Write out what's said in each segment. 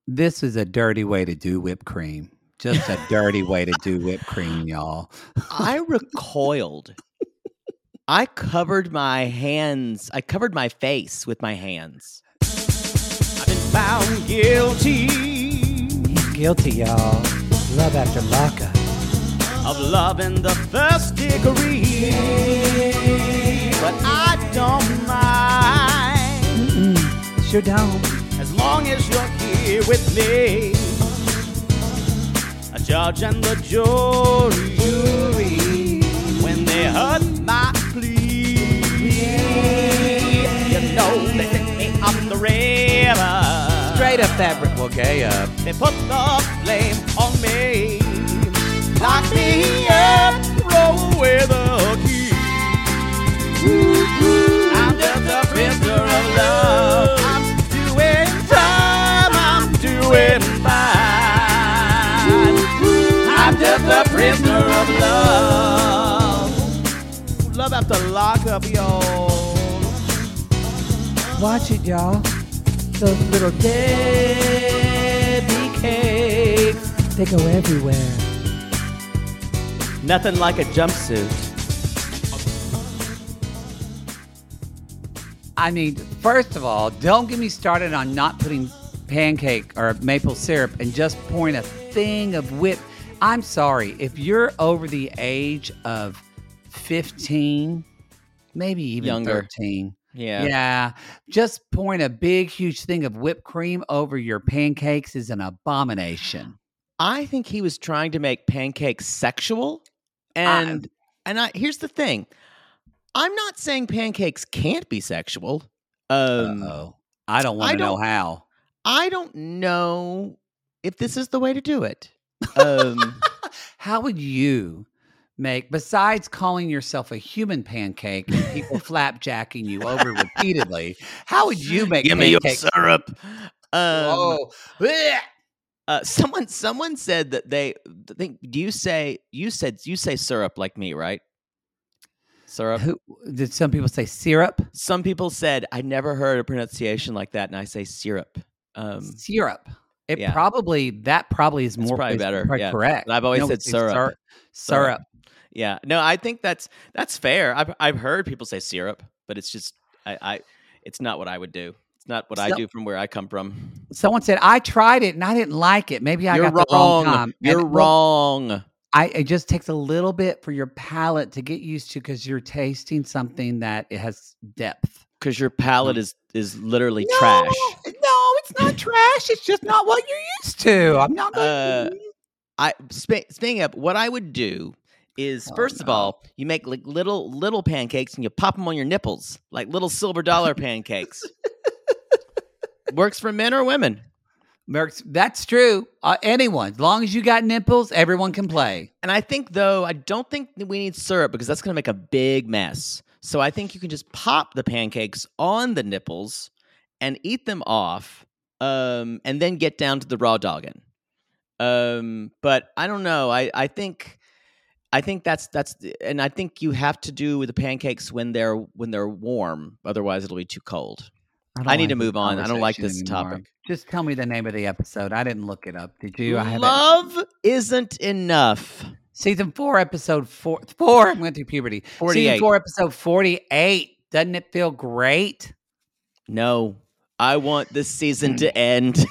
This is a dirty way to do whipped cream. Just a dirty way to do whipped cream, y'all. I recoiled. I covered my face with my hands. I've been found guilty. He's guilty, y'all. Love after lockup. Of loving the first degree. But I don't mind. Sure don't. As long as you're here with me. A judge and the jury. When they heard my plea. You know they sent me up the river. Straight up that well, gay up. They put the blame on me. Lock me up, throw away the key. I'm just a prisoner of love. I'm doing time, I'm doing fine. I'm just a prisoner of love. Love after lockup, y'all. Watch it, y'all. Those little Debbie cakes, they go everywhere. Nothing like a jumpsuit. I mean, first of all, don't get me started on not putting pancake or maple syrup and just pouring a thing of whip. I'm sorry, if you're over the age of 15, maybe even Younger. 13. Yeah. Just pouring a big, huge thing of whipped cream over your pancakes is an abomination. I think he was trying to make pancakes sexual. And here's the thing. I'm not saying pancakes can't be sexual. I don't want to know how. I don't know if this is the way to do it. How would you make, besides calling yourself a human pancake and people flapjacking you over repeatedly, how would you make Give pancakes? me your syrup. Blech. Someone said that you say syrup like me, right? Syrup. Did some people say syrup? Some people said I never heard a pronunciation like that, and I say syrup. Syrup. Yeah. Probably is more probably better. Yeah. Correct. But I've always said syrup. Syrup. Yeah. No, I think that's fair. I've heard people say syrup, but it's just it's not what I would do. It's not what I do from where I come from. Someone said I tried it and I didn't like it. Maybe I You're got the wrong time. You're wrong. It just takes a little bit for your palate to get used to because you're tasting something that it has depth. Because your palate is literally trash. No, it's not trash. It's just not what you're used to. I'm not going speaking of, what I would do is, first of all, you make like little pancakes and you pop them on your nipples, like little silver dollar pancakes. Works for men or women. That's true. Anyone, as long as you got nipples, everyone can play. And I think, though, I don't think that we need syrup because that's going to make a big mess. So I think you can just pop the pancakes on the nipples and eat them off, and then get down to the raw dogging. But I don't know. I think that's and I think you have to do with the pancakes when they're warm. Otherwise, it'll be too cold. I need to move on. I don't like this topic. Just tell me the name of the episode. I didn't look it up. Did you? Love Isn't Enough. Season 4, episode 4. I'm going through puberty. 48. Season 4, episode 48. Doesn't it feel great? No. I want this season to end.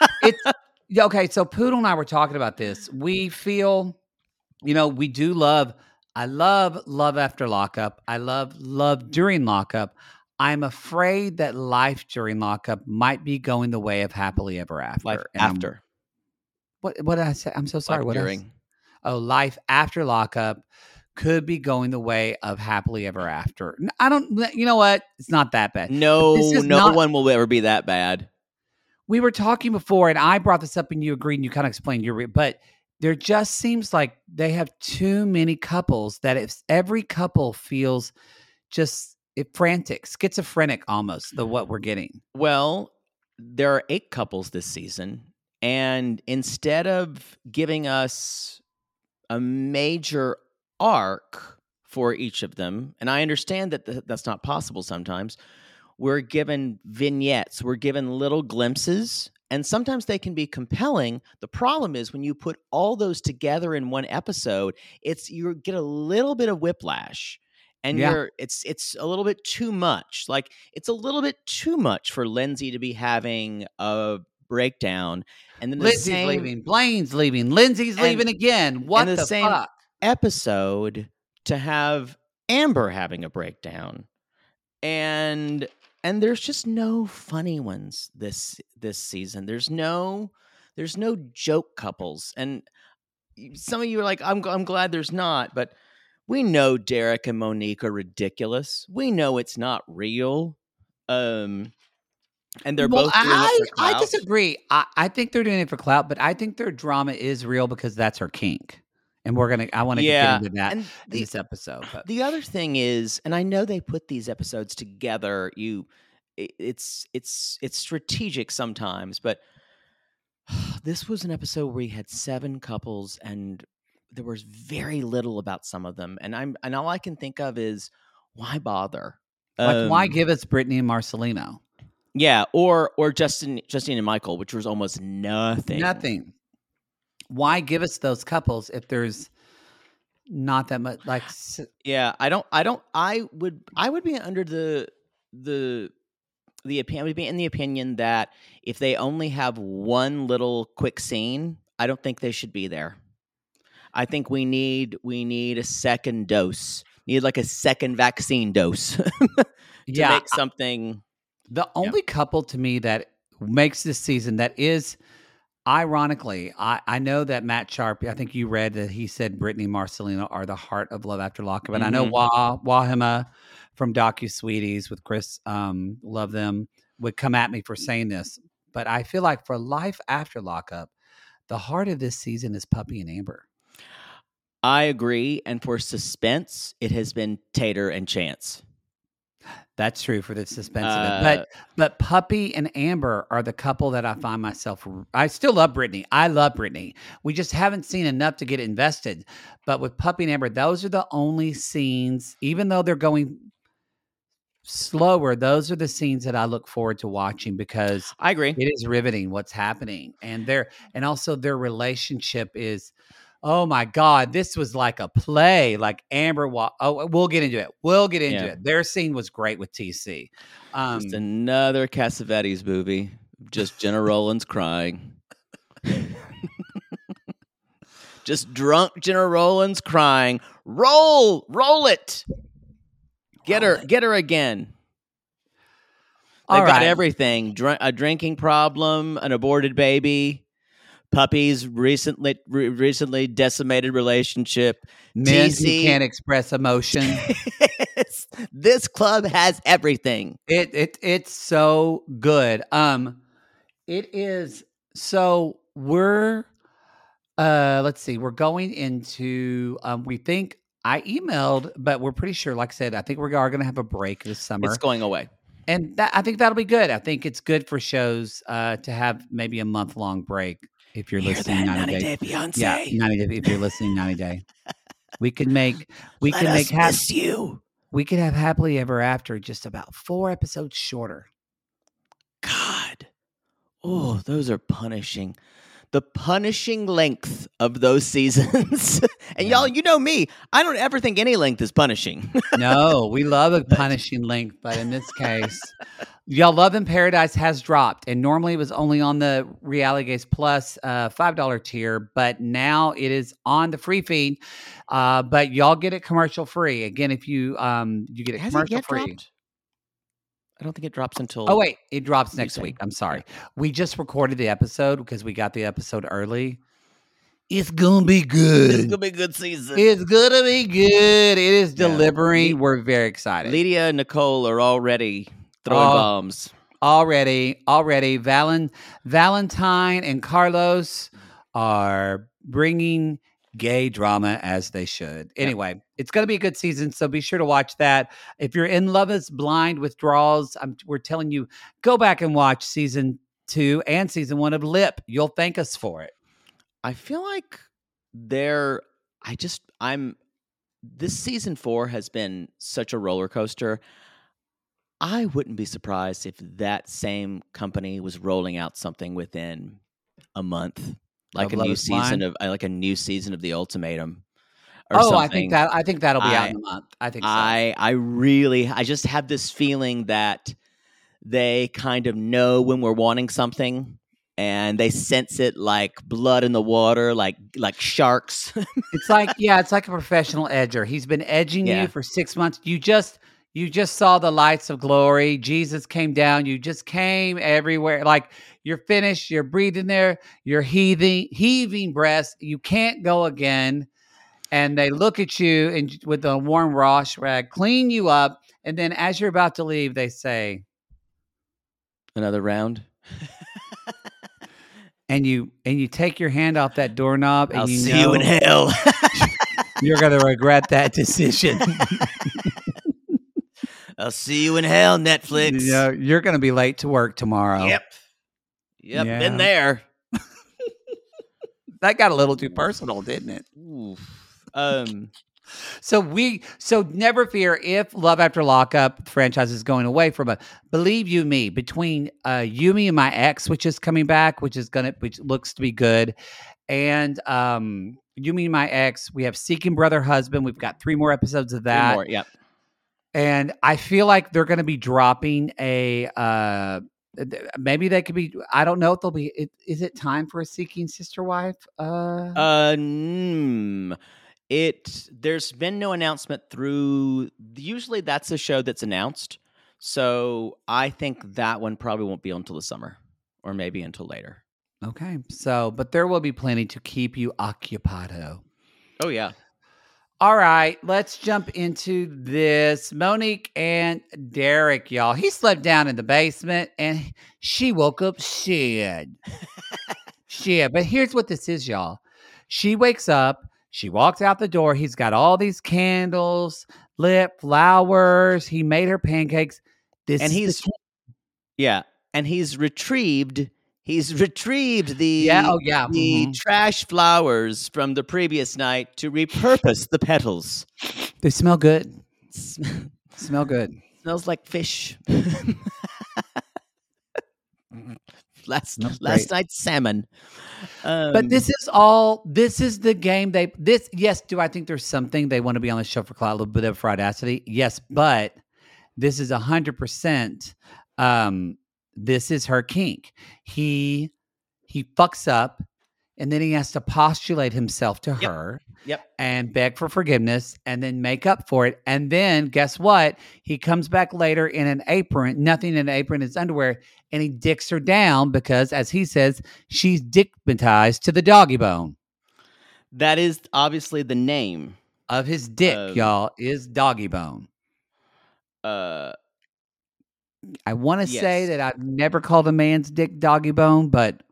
Okay, so Poodle and I were talking about this. We feel, we do love. I love after lockup. I love during lockup. I'm afraid that life during lockup might be going the way of happily ever after. Life after. What did I say? I'm so sorry. Life during. Life after lockup could be going the way of happily ever after. I don't, you know what? It's not that bad. No one will ever be that bad. We were talking before and I brought this up and you agreed and you kind of explained but there just seems like they have too many couples that if every couple feels just frantic, schizophrenic almost, what we're getting. Well, there are 8 couples this season. And instead of giving us a major arc for each of them, and I understand that that's not possible sometimes, we're given vignettes, we're given little glimpses, and sometimes they can be compelling. The problem is when you put all those together in one episode, you get a little bit of whiplash. And Yeah. it's a little bit too much. Like, it's a little bit too much for Lindsay to be having a breakdown, and then Lindsay's leaving. Blaine's leaving. Lindsay's leaving again. What the the same fuck? episode to have Amber having a breakdown, and there's just no funny ones this season. There's no joke couples, and some of you are like, I'm glad there's not, but we know Derek and Monique are ridiculous. We know it's not real. And they're both doing it for clout. I disagree. I think they're doing it for clout, but I think their drama is real because that's her kink. And I want to get into that in this episode. But the other thing is, and I know they put these episodes together, it's strategic sometimes, but this was an episode where we had 7 couples and there was very little about some of them, and all I can think of is, why bother? Like, why give us Brittany and Marcelino? Yeah, or Justine and Michael, which was almost nothing. Nothing. Why give us those couples if there's not that much? Like, yeah, I would be under the opinion, would be in the opinion that if they only have one little quick scene, I don't think they should be there. I think we need a second dose. Need like a second vaccine dose to make something. The only couple to me that makes this season that is, ironically, I know that Matt Sharp, I think you read that he said Brittany and Marcelino are the heart of Love After Lockup. And I know Wahima from DocuSweeties with Chris, love them, would come at me for saying this. But I feel like for Life After Lockup, the heart of this season is Puppy and Amber. I agree. And for suspense, it has been Tater and Chance. That's true for the suspense of it. But Puppy and Amber are the couple that I find myself. I still love Brittany. I love Brittany. We just haven't seen enough to get invested. But with Puppy and Amber, those are the only scenes, even though they're going slower, those are the scenes that I look forward to watching because I agree. It is riveting what's happening. And also their relationship is, oh my God, this was like a play. Like Amber, we'll get into it. It. Their scene was great with TC. Just another Cassavetes movie. Just Jenna Rollins crying. Just drunk Jenna Rollins crying. Roll it. Get her again. They've got everything. A drinking problem, an aborted baby, puppies, recently decimated relationship. Men who can't express emotion. This club has everything. It's so good. It is. So we're let's see. We're going into we think I emailed, but we're pretty sure, like I said, I think we are going to have a break this summer. It's going away. And I think that'll be good. I think it's good for shows to have maybe a month-long break if you're listening 90 Day Fiancé. Yeah, 90 Day. If you're listening 90 Day. We can make We could have Happily Ever After just about 4 episodes shorter. God. Oh, those are punishing. The punishing length of those seasons. And y'all, you know me. I don't ever think any length is punishing. No, we love a punishing length, but in this case, y'all, Love in Paradise has dropped. And normally it was only on the Reality Gaze Plus $5 tier, but now it is on the free feed. But y'all get it commercial free. Again, if you get it commercial free. Dropped? I don't think it drops until... Oh, wait. It drops next week. I'm sorry. Yeah. We just recorded the episode because we got the episode early. It's going to be good. It's going to be a good season. It's going to be good. It is delivering. Yeah. We're very excited. Lydia and Nicole are already throwing bombs. Already. Valentine and Carlos are bringing gay drama as they should. Anyway, it's going to be a good season, so be sure to watch that. If you're in Love is Blind withdrawals, we're telling you, go back and watch season 2 and season 1 of Lip. You'll thank us for it. I feel like this season 4 has been such a roller coaster. I wouldn't be surprised if that same company was rolling out something within a month, like Of Love Is Blind? a new season of The Ultimatum or Oh, something. I think that'll be out I in a month. I think so. I just have this feeling that they kind of know when we're wanting something, and they sense it like blood in the water, like sharks. It's like it's like a professional edger. He's been edging you Yeah. for 6 months. You just saw the lights of glory. Jesus came down. You just came everywhere. Like you're finished. You're breathing there. You're heaving breaths. You can't go again. And they look at you and with a warm wash rag, clean you up, and then as you're about to leave, they say, Another round. and you take your hand off that doorknob, and I'll you see know you in hell. you're gonna regret that decision. I'll see you in hell, Netflix. You know, you're gonna be late to work tomorrow. Yep. Yeah. Been there. That got a little too personal, didn't it? Oof. So never fear if Love After Lockup franchise is going away from us. Believe you me, between You, Me, and My Ex, which is coming back, which looks to be good, and You, Me, and My Ex, we have Seeking Brother Husband. We've got 3 more episodes of that. 3 more, yep. And I feel like they're going to be dropping a. Maybe they could be. I don't know if they'll be. Is it time for a Seeking Sister Wife? There's been no announcement through. Usually, that's a show that's announced. So I think that one probably won't be until the summer, or maybe until later. Okay. So, but there will be plenty to keep you occupado. Oh yeah. All right, let's jump into this. Monique and Derek, y'all. He slept down in the basement and she woke up sad. Shit. But here's what this is, y'all. She wakes up, she walks out the door. He's got all these candles, lit, flowers. He made her pancakes. And he's retrieved the trash flowers from the previous night to repurpose the petals. They smell good. Smell good. Smells like fish. Last night's salmon. But this is the game do I think there's something they want to be on the show for a little bit of fraudacity? Yes, but this is 100%. This is her kink. He fucks up, and then he has to postulate himself to her. Yep. And beg for forgiveness, and then make up for it. And then guess what? He comes back later in an apron, nothing in an apron, his underwear, and he dicks her down because, as he says, she's dickmatized to the doggy bone. That is obviously the name of his dick, y'all, is doggy bone. I want to say that I've never called a man's dick doggy bone, but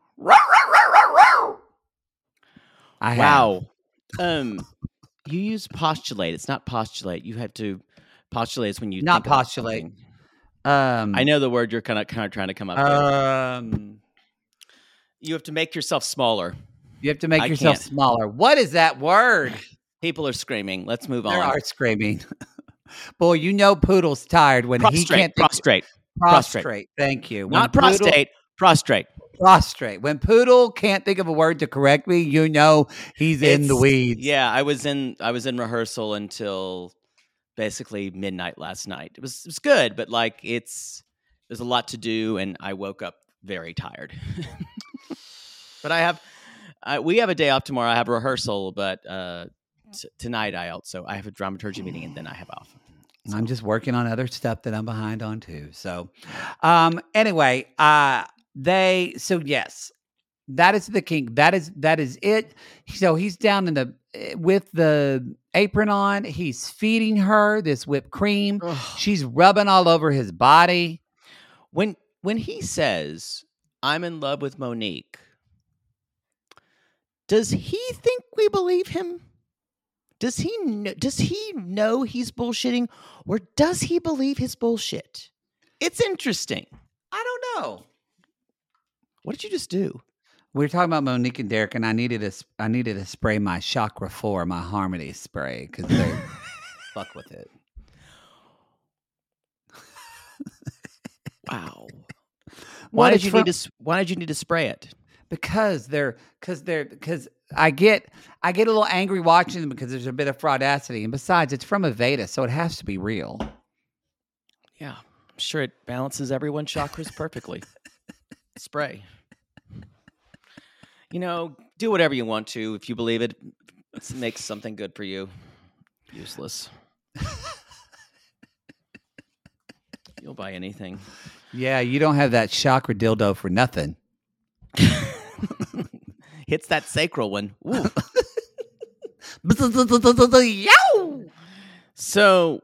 I have. You use postulate. It's not postulate. You have to postulate is when you not think postulate. I know the word you're kind of trying to come up with. You have to make yourself smaller. You have to make yourself smaller. What is that word? People are screaming. Let's move on. They are screaming. Boy, you know Poodle's tired when he can't think. Prostrate. Thank you. Not prostate. Prostrate. Prostrate. When Poodle can't think of a word to correct me, you know he's in the weeds. Yeah, I was in rehearsal until basically midnight last night. It was good, but like there's a lot to do, and I woke up very tired. But we have a day off tomorrow. I have a rehearsal, but tonight I have a dramaturgy meeting, and then I have off. So. I'm just working on other stuff that I'm behind on too. So, anyway, yes, that is the kink. That is it. So he's down with the apron on. He's feeding her this whipped cream. Ugh. She's rubbing all over his body. When he says, "I'm in love with Monique," does he think we believe him? Does he know he's bullshitting, or does he believe his bullshit? It's interesting. I don't know. What did you just do? We were talking about Monique and Derek, and I needed to spray my Chakra 4, my Harmony spray, because they fuck with it. Wow. Well, Why it's did you need to spray it? because I get a little angry watching them because there's a bit of fraudacity, and besides, it's from Aveda, so it has to be real. Yeah, I'm sure it balances everyone's chakras perfectly. Spray. Do whatever you want to. If you believe it makes something good for you. Useless. You'll buy anything. Yeah, you don't have that chakra dildo for nothing. Hits that sacral one. Ooh. So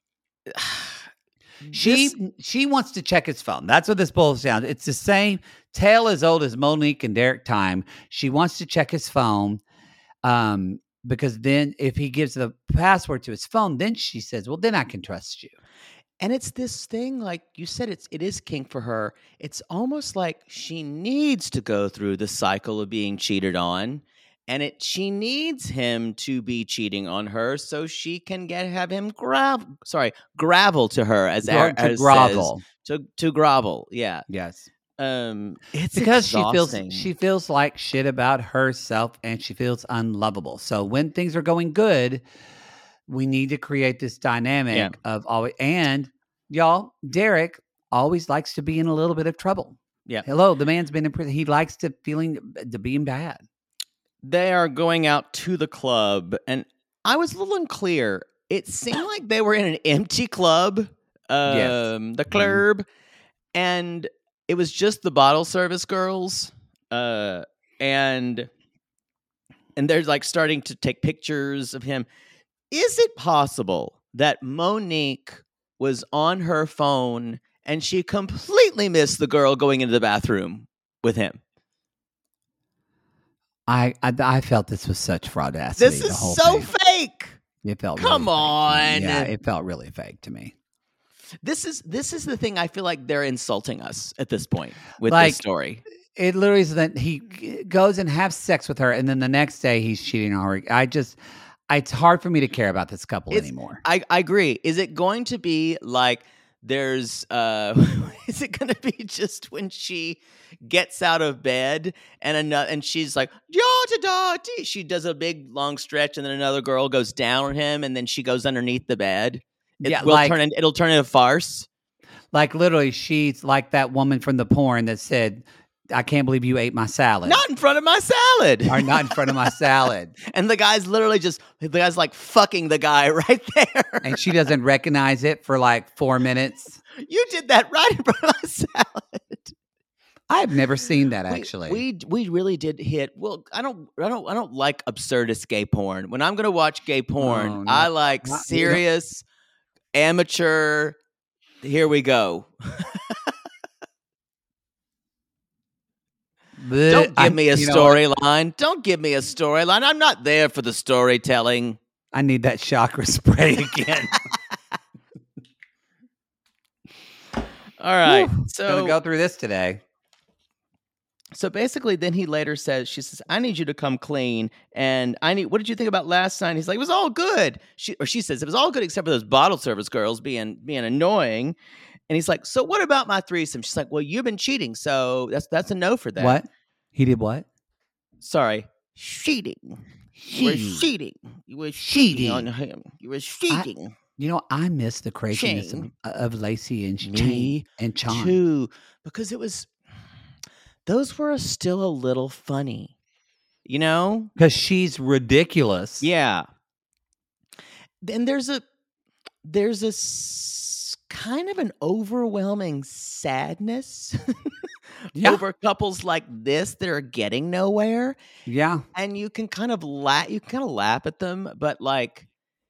she wants to check his phone. That's what this boils down to. It's the same tale as old as Monique and Derek time. She wants to check his phone because then if he gives the password to his phone, then she says, well, then I can trust you. And it's this thing, like you said, it is kink for her. It's almost like she needs to go through the cycle of being cheated on, and she needs him to be cheating on her so she can have him gravel to her as grovel. To grovel. Yeah. Yes. It's because exhausting. she feels like shit about herself and she feels unlovable. So when things are going good, we need to create this dynamic of always, and y'all, Derek always likes to be in a little bit of trouble. Yeah. Hello, the man's been in prison. He likes to being bad. They are going out to the club, and I was a little unclear. It seemed like they were in an empty club, the club, and it was just the bottle service girls, and they're like starting to take pictures of him. Is it possible that Monique was on her phone and she completely missed the girl going into the bathroom with him? I felt this was such fraudacity. This is so fake. It felt come really on. Yeah, it felt really fake to me. This is the thing. I feel like they're insulting us at this point with this story. It literally is that he goes and has sex with her, and then the next day he's cheating on her. It's hard for me to care about this couple anymore. I agree. Is it going to be like there's is it going to be just when she gets out of bed and she's like she does a big long stretch and then another girl goes down on him and then she goes underneath the bed? It'll turn into a farce. Like literally, she's like that woman from the porn that said, I can't believe you ate my salad. Not in front of my salad. Or not in front of my salad. And the guy's like fucking the guy right there. And she doesn't recognize it for like 4 minutes. You did that right in front of my salad. I've never seen that actually. We really did hit. Well, I don't like absurdist gay porn. When I'm going to watch gay porn, I like serious, amateur. Here we go. Don't give me a storyline. Don't give me a storyline. I'm not there for the storytelling. I need that chakra spray again. All right. Whew, so gonna go through this today. So basically, then he later she says, I need you to come clean. And what did you think about last night? He's like, it was all good. She says, it was all good except for those bottle service girls being annoying. And he's like, so what about my threesome? She's like, well, you've been cheating. So that's a no for that. What? He did what? Sorry. Cheating. You were cheating. You were cheating on him. You were cheating. I miss the craziness of Lacey and Me and Chan. Too. Because those were still a little funny. Because she's ridiculous. Yeah. And there's a kind of an overwhelming sadness over couples like this that are getting nowhere. Yeah. And you can kind of laugh at them, but like,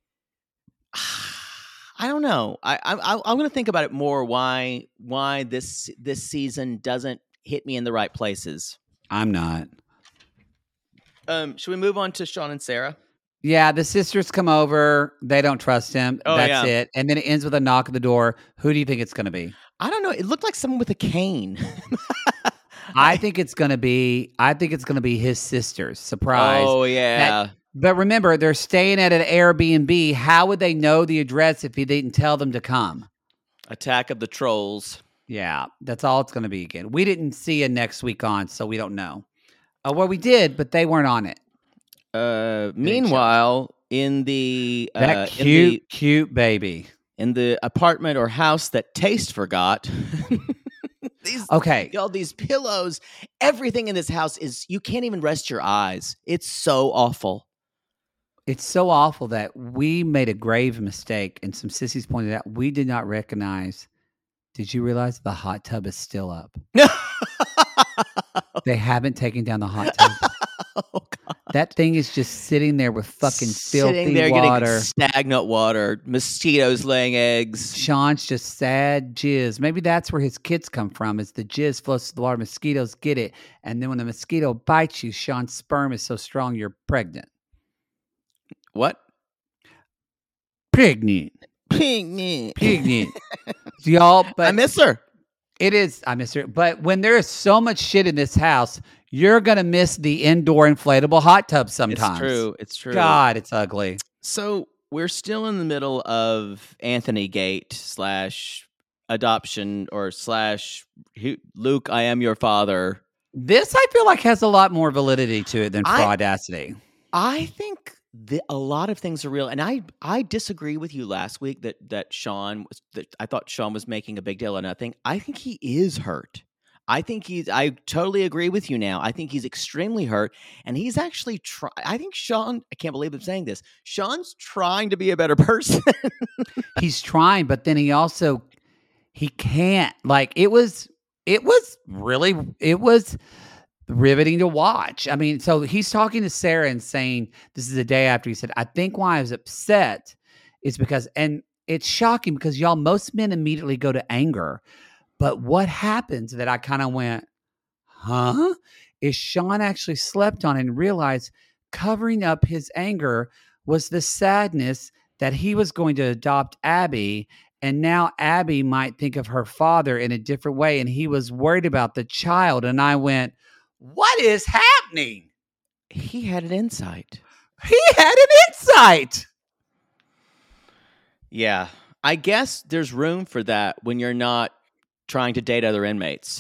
I don't know. I'm going to think about it more. Why this season doesn't hit me in the right places. I'm not. Should we move on to Sean and Sarah? Yeah, the sisters come over. They don't trust him. That's it. And then it ends with a knock at the door. Who do you think it's going to be? I don't know. It looked like someone with a cane. I think it's going to be his sisters. Surprise. Oh, yeah. But remember, they're staying at an Airbnb. How would they know the address if he didn't tell them to come? Attack of the Trolls. Yeah, that's all it's going to be again. We didn't see a next week on, so we don't know. Well, we did, but they weren't on it. Meanwhile, in the That cute baby. in the apartment or house that Taste forgot. All these pillows, everything in this house is, you can't even rest your eyes. It's so awful. It's so awful that we made a grave mistake, and some sissies pointed out we did not recognize. Did you realize the hot tub is still up? They haven't taken down the hot tub. Oh, God. That thing is just sitting there with fucking sitting filthy there water. Getting stagnant water, mosquitoes laying eggs. Sean's just sad jizz. Maybe that's where his kids come from, is the jizz floats to the water, mosquitoes get it, and then when the mosquito bites you, Sean's sperm is so strong you're pregnant. What? Pregnant. Y'all, but I miss her. I miss her. But when there is so much shit in this house, you're going to miss the indoor inflatable hot tub sometimes. It's true. God, it's ugly. So we're still in the middle of Anthony Gate / adoption or / Luke, I am your father. This, I feel like, has a lot more validity to it than Fraudacity. I think a lot of things are real, and I disagree with you last week that I thought Sean was making a big deal of nothing. I think he is hurt. I totally agree with you now. I think he's extremely hurt, and he's actually I think Sean, I can't believe I'm saying this, Sean's trying to be a better person. He's trying, but then he can't. Like, it was riveting to watch. I mean, so he's talking to Sarah and saying, this is the day after, he said, I think why I was upset is because, and it's shocking because y'all, most men immediately go to anger. But what happens that I kind of went, huh? Is Sean actually slept on and realized covering up his anger was the sadness that he was going to adopt Abby. And now Abby might think of her father in a different way. And he was worried about the child. And I went, what is happening? He had an insight. Yeah. I guess there's room for that when you're not trying to date other inmates.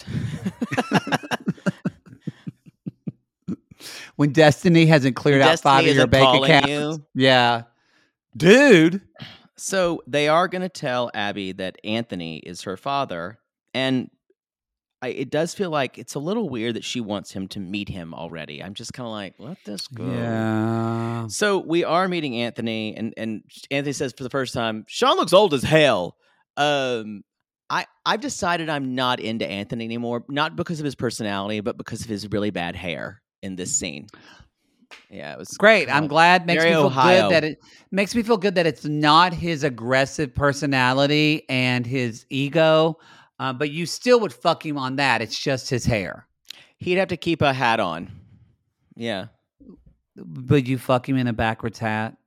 When Destiny hasn't cleared out 5 of your bank accounts. Yeah. Dude. So they are going to tell Abby that Anthony is her father. And it does feel like it's a little weird that she wants him to meet him already. I'm just kind of like, let this go. Yeah. So we are meeting Anthony, and Anthony says for the first time, Sean looks old as hell. I've decided I'm not into Anthony anymore, not because of his personality, but because of his really bad hair in this scene. Yeah, it was great. I'm glad. Makes me feel good that it's not his aggressive personality and his ego. But you still would fuck him on that. It's just his hair. He'd have to keep a hat on. Yeah. Would you fuck him in a backwards hat?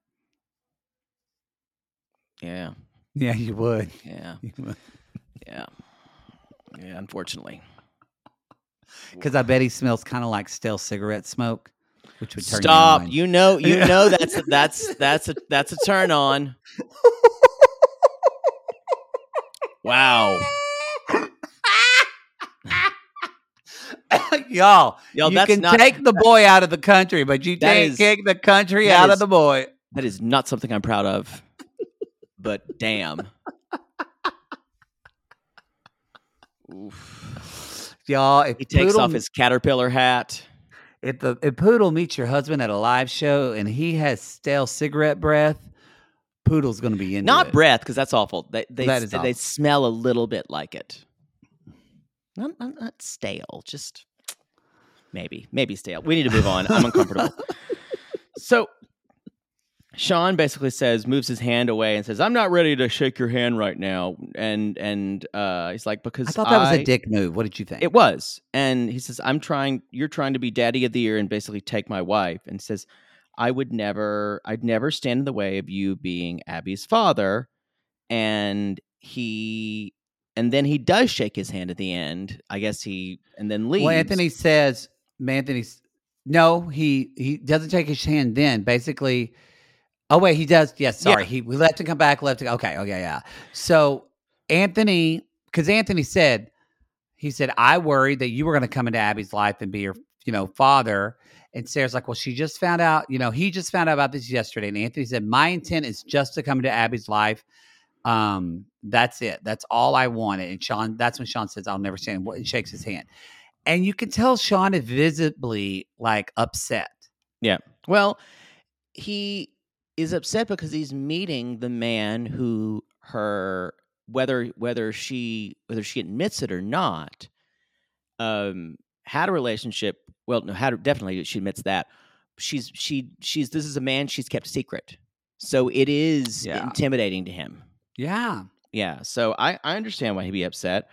Yeah. Yeah, you would. Yeah. Yeah. Yeah, unfortunately. Because I bet he smells kind of like stale cigarette smoke, which would turn Stop. you on. You know that's a turn on. Wow. Y'all, you can take the boy out of the country, but you can't kick the country out of the boy. That is not something I'm proud of. But damn. Oof. Y'all, if he takes off his caterpillar hat. If Poodle meets your husband at a live show and he has stale cigarette breath, Poodle's going to be into Not it. breath, because that's awful. That is awful. They smell a little bit like it. Not stale, just maybe stale. We need to move on. I'm uncomfortable. So Sean basically moves his hand away and says, I'm not ready to shake your hand right now. And he's like, because I thought that was a dick move. What did you think? It was. And he says, you're trying to be daddy of the year and basically take my wife. And says, I'd never stand in the way of you being Abby's father. And then he does shake his hand at the end. I guess and then leaves. Well, Anthony says, no, he doesn't shake his hand then. Basically, oh wait, he does. Yes, sorry. Yeah. We left to come back, okay, yeah. So Anthony because Anthony said, I worried that you were going to come into Abby's life and be your, father. And Sarah's like, well, she just found out, he just found out about this yesterday. And Anthony said, my intent is just to come into Abby's life. That's it. That's all I wanted. And that's when Sean says, I'll never stand and shakes his hand. And you can tell Sean is visibly like upset. Yeah. Well, he is upset because he's meeting the man who whether she admits it or not, had a relationship. Well, no, definitely she admits that. This is a man she's kept secret. So it is intimidating to him. Yeah. Yeah. So I understand why he'd be upset.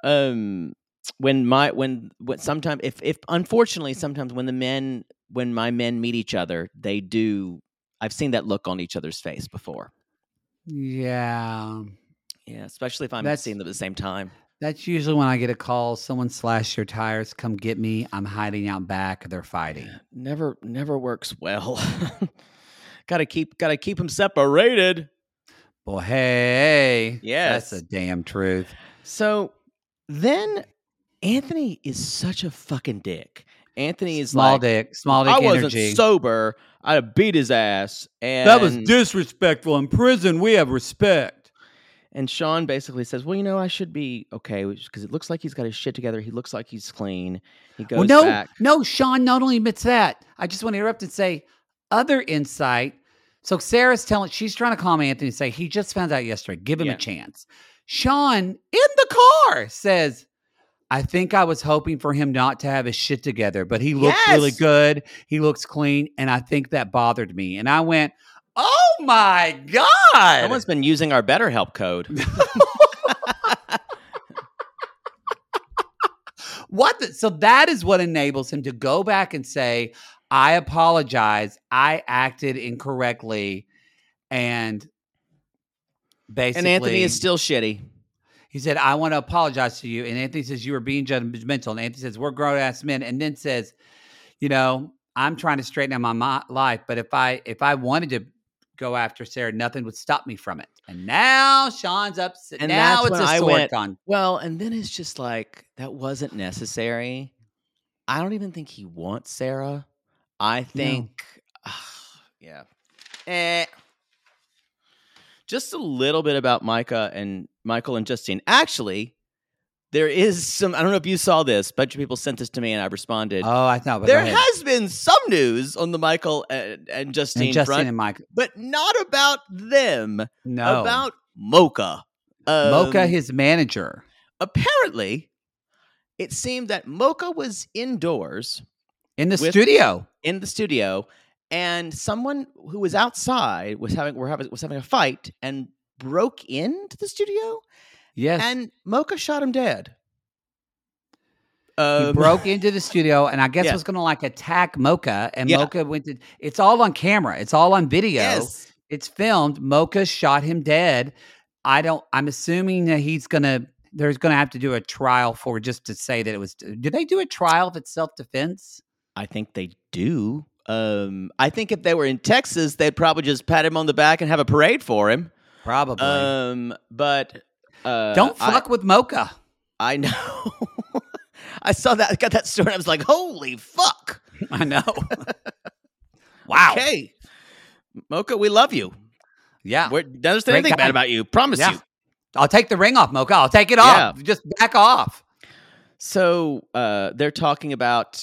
Sometimes unfortunately sometimes when my men meet each other, I've seen that look on each other's face before. Yeah. Yeah, especially if I'm seeing them at the same time. That's usually when I get a call, someone slashed your tires, come get me. I'm hiding out back. They're fighting. Never works well. Gotta keep them separated. Well, hey. Yes. That's a damn truth. So then Anthony is such a fucking dick. Anthony is small dick I energy. Wasn't sober. I'd beat his ass. And that was disrespectful. In prison, we have respect. And Sean basically says, well, I should be okay because it looks like he's got his shit together. He looks like he's clean. He goes back. No, Sean not only admits that. I just want to interrupt and say other insight. So Sarah's she's trying to calm Anthony and say, he just found out yesterday. Give him a chance. Sean in the car says, I think I was hoping for him not to have his shit together, but he looks really good. He looks clean. And I think that bothered me. And I went, oh my God. Someone's been using our BetterHelp code. So that is what enables him to go back and say, I apologize. I acted incorrectly. And basically. And Anthony is still shitty. He said, I want to apologize to you. And Anthony says, you were being judgmental. And Anthony says, we're grown-ass men. And then says, I'm trying to straighten out my life. But if I wanted to go after Sarah, nothing would stop me from it. And now Sean's upset. And now it's a sword con. Well, and then it's just like, that wasn't necessary. I don't even think he wants Sarah. I think, just a little bit about Michael and Justine. Actually, there is some, I don't know if you saw this, a bunch of people sent this to me and I responded. Oh, I thought. There has been some news on the Michael and Justine front, and Michael, but not about them. No. About Mocha. Mocha, his manager. Apparently, it seemed that Mocha was indoors. In the studio. In the studio. And someone who was outside was having a fight and broke into the studio. Yes. And Mocha shot him dead. He broke into the studio and I guess was going to attack Mocha. And Mocha it's all on camera. It's all on video. Yes. It's filmed. Mocha shot him dead. I'm assuming that there's going to have to do a trial just to say that it was. Do they do a trial if it's self-defense? I think they do. I think if they were in Texas, they'd probably just pat him on the back and have a parade for him. Probably. But don't fuck with Mocha. I know. I saw that. I got that story. And I was like, holy fuck. I know. Wow. Okay. Mocha, we love you. Yeah. We don't understand anything bad about you. Promise you. I'll take the ring off, Mocha. I'll take it off. Just back off. So they're talking about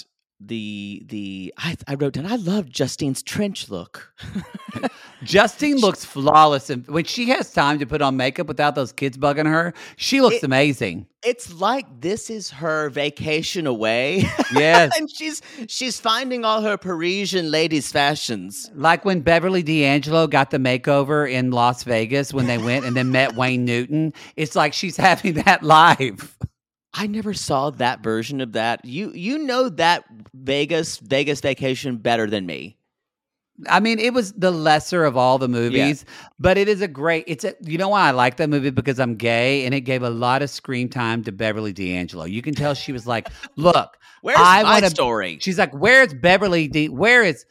I wrote down, I love Justine's trench look. Justine looks flawless. And when she has time to put on makeup without those kids bugging her, she looks amazing. It's like this is her vacation away. Yes. And she's finding all her Parisian ladies' fashions. Like when Beverly D'Angelo got the makeover in Las Vegas when they went and then met Wayne Newton. It's like she's having that live. I never saw that version of that. You know that Vegas vacation better than me. I mean, it was the lesser of all the movies, but it is you know why I like that movie? Because I'm gay and it gave a lot of screen time to Beverly D'Angelo. You can tell she was like, look, where's my story? She's like, where's Beverly where is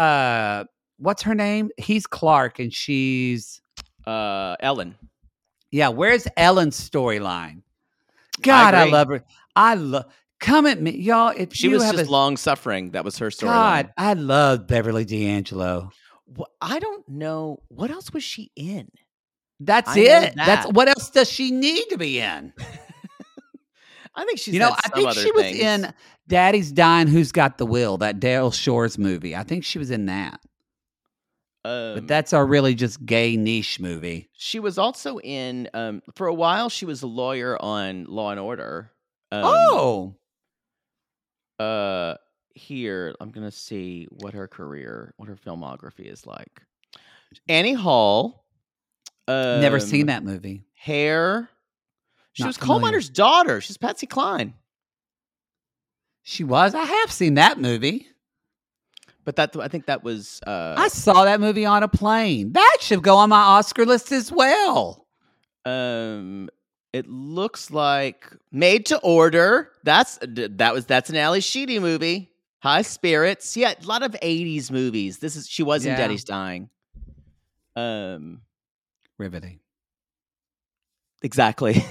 what's her name? He's Clark and she's Ellen. Yeah, where's Ellen's storyline? God, I agree. love her. I love. Come at me, y'all. If She you was have just a long suffering. That was her storyline. God, I love Beverly D'Angelo. I don't know. What else was she in? That's I know it. That's that. what else does she need to be in? I think she's You know, had I some think other she was things. in Daddy's Dying, Who's Got the Will, that Dale Shores movie. I think she was in that. But that's our really just gay niche movie. She was also in, for a while, she was a lawyer on Law and Order. Oh. Here, I'm going to see what her filmography is like. Annie Hall. Never seen that movie. Hair. She Not was coal familiar. miner's daughter. She's Patsy Cline. She was. I have seen that movie. But I think that was. I saw that movie on a plane. That should go on my Oscar list as well. It looks like Made to Order. That's an Ali Sheedy movie. High Spirits. Yeah, a lot of 80s movies. She was in Daddy's Dying. Riveting. Exactly.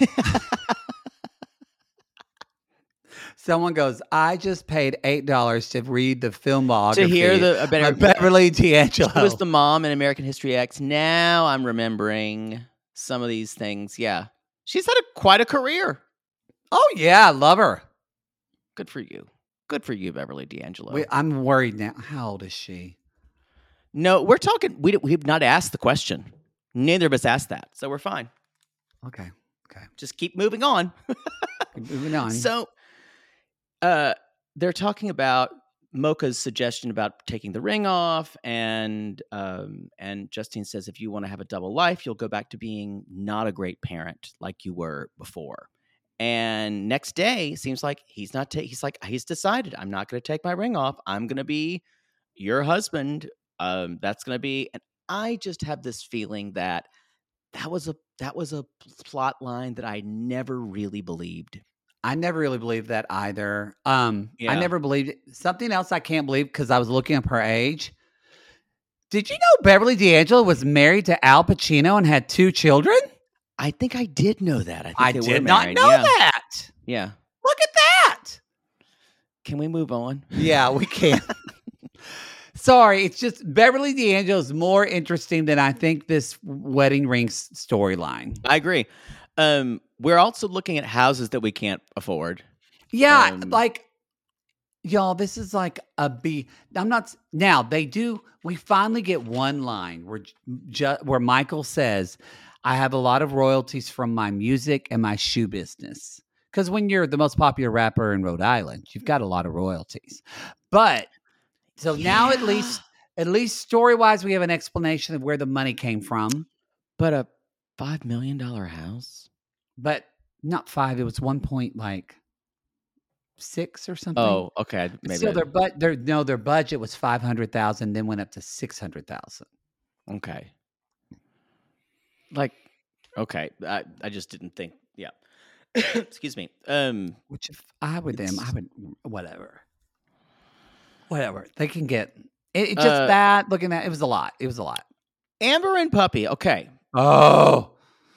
Someone goes, I just paid $8 to read the filmography to hear of Beverly D'Angelo. She was the mom in American History X. Now I'm remembering some of these things. Yeah. She's had quite a career. Oh, yeah. I love her. Good for you. Good for you, Beverly D'Angelo. Wait, I'm worried now. How old is she? No, we're talking. We've not asked the question. Neither of us asked that. So we're fine. Okay. Just keep moving on. Keep moving on. So they're talking about Mocha's suggestion about taking the ring off, and Justine says, if you want to have a double life, you'll go back to being not a great parent like you were before. And next day, seems like he's decided, I'm not going to take my ring off. I'm going to be your husband. That's going to be, and I just have this feeling that was a plot line that I never really believed. I never really believed that either. I never believed it. Something else I can't believe because I was looking up her age. Did you know Beverly D'Angelo was married to Al Pacino and had 2 children? I think I did know that. I did not know that. Yeah. Look at that. Can we move on? Yeah, we can. Sorry, it's just Beverly D'Angelo is more interesting than I think this wedding ring storyline. I agree. We're also looking at houses that we can't afford. Yeah, y'all, this is like a B. I'm not. Now they do. We finally get one line where Michael says, "I have a lot of royalties from my music and my shoe business." Because when you're the most popular rapper in Rhode Island, you've got a lot of royalties. But so now at least story wise, we have an explanation of where the money came from. But a $5 million house. But not 5. It was 1.6 or something. Oh, okay. Maybe still, their budget was $500,000, then went up to $600,000. Okay. Okay. I just didn't think. Yeah. Excuse me. Which if I would whatever. They can get it. Just that looking at it was a lot. It was a lot. Amber and Puppy. Okay. Oh.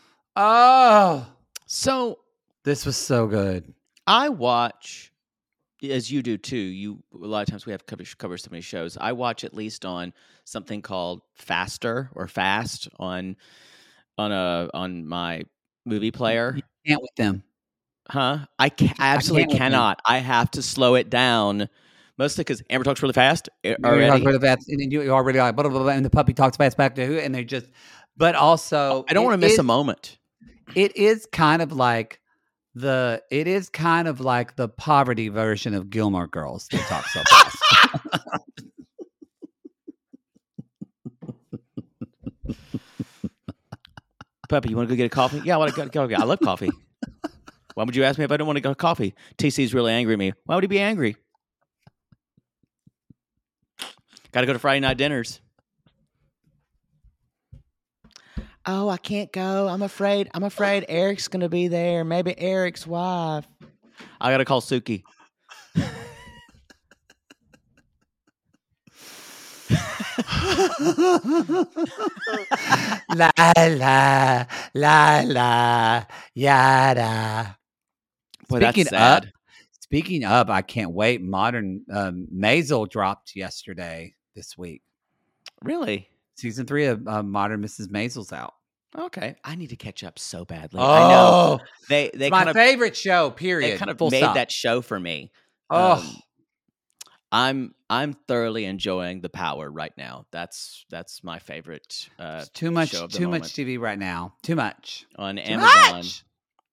So this was so good. I watch, as you do too. A lot of times we have cover so many shows. I watch at least on something called Faster or Fast on my movie player. You can't with them, huh? I absolutely cannot. I have to slow it down, mostly because Amber talks really fast already. Talks really fast, and you already like blah, blah, blah, and the puppy talks fast back to who, and they just. But also, I don't want to miss a moment. It is kind of like the poverty version of Gilmore Girls. They talk so fast. Puppy, you want to go get a coffee? Yeah, I want to go. I love coffee. Why would you ask me if I don't want to go coffee? TC's really angry at me. Why would he be angry? Got to go to Friday night dinners. Oh, I can't go. I'm afraid Eric's going to be there. Maybe Eric's wife. I got to call Suki. La la la la yada. Boy, that's Speaking up, sad. speaking of, I can't wait. Modern Maisel dropped yesterday this week. Really? Season 3 of Modern Mrs. Maisel's out. Okay. I need to catch up so badly. I know Oh, they it's my favorite show. they Period. kind of Full made stop. that show for me. Oh, I'm thoroughly enjoying The Power right now. That's my favorite it's too much show of the too moment much TV right now. Too much. on Too Amazon. much.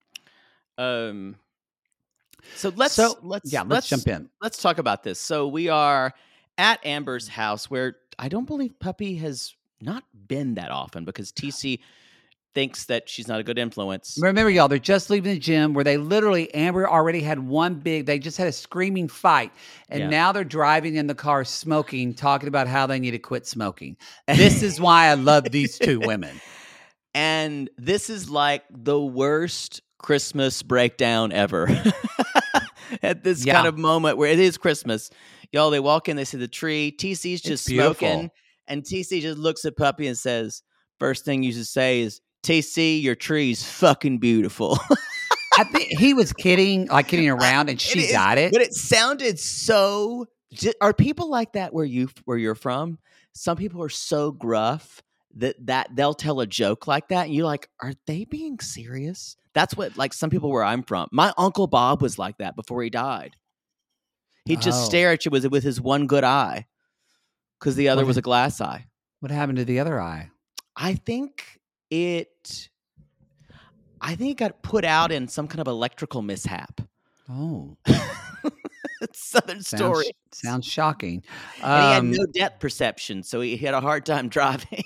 So let's jump in. Let's talk about this. So we are at Amber's house, where I don't believe Puppy has not been that often because TC thinks that she's not a good influence. Remember, y'all, they're just leaving the gym where they literally, Amber already had they just had a screaming fight. And Yeah. now they're driving in the car smoking, talking about how they need to quit smoking. This is why I love these two women. And this is like the worst Christmas breakdown ever. At this kind of moment where it is Christmas, y'all, they walk in, they see the tree. TC's just smoking, and TC just looks at Puppy and says, first thing you should say is, TC, your tree's fucking beautiful. I think he was kidding around, and she got it. But it sounded so. Are people like that where you're from? Some people are so gruff that they'll tell a joke like that, and you're like, are they being serious? That's what, like, some people where I'm from. My Uncle Bob was like that before he died. He'd just stare at you with his one good eye because the other was a glass eye. What happened to the other eye? I think it got put out in some kind of electrical mishap. Oh. Southern story. Sounds shocking. And he had no depth perception, so he had a hard time driving.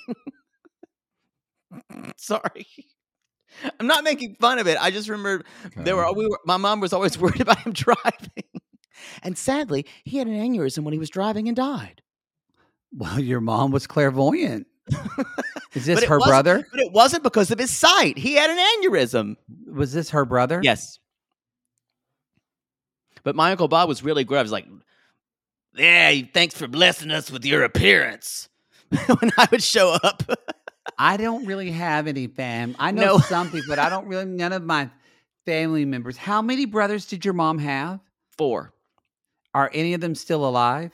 Sorry. I'm not making fun of it. I just remember my mom was always worried about him driving. And sadly, he had an aneurysm when he was driving and died. Well, your mom was clairvoyant. Is this her brother? But it wasn't because of his sight. He had an aneurysm. Was this her brother? Yes. But my Uncle Bob was really good. I was like, yeah, thanks for blessing us with your appearance. When I would show up. I don't really have any fam. I know some people, but I don't really, none of my family members. How many brothers did your mom have? 4. Are any of them still alive?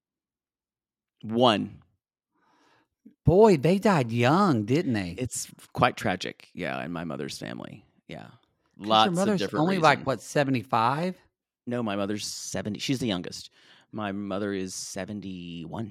1. Boy, they died young, didn't they? It's quite tragic. Yeah, in my mother's family. Yeah. Lots Your mother's of different only reasons. Like, what, 75? No, my mother's 70. She's the youngest. My mother is 71.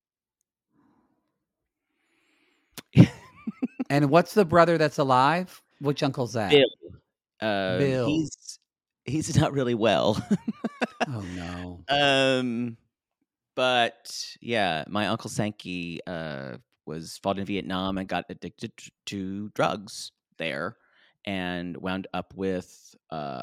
And what's the brother that's alive? Which uncle's that? Bill. Bill. He's not really well. Oh no. But yeah, my Uncle Sankey fought in Vietnam and got addicted to drugs there, and wound up with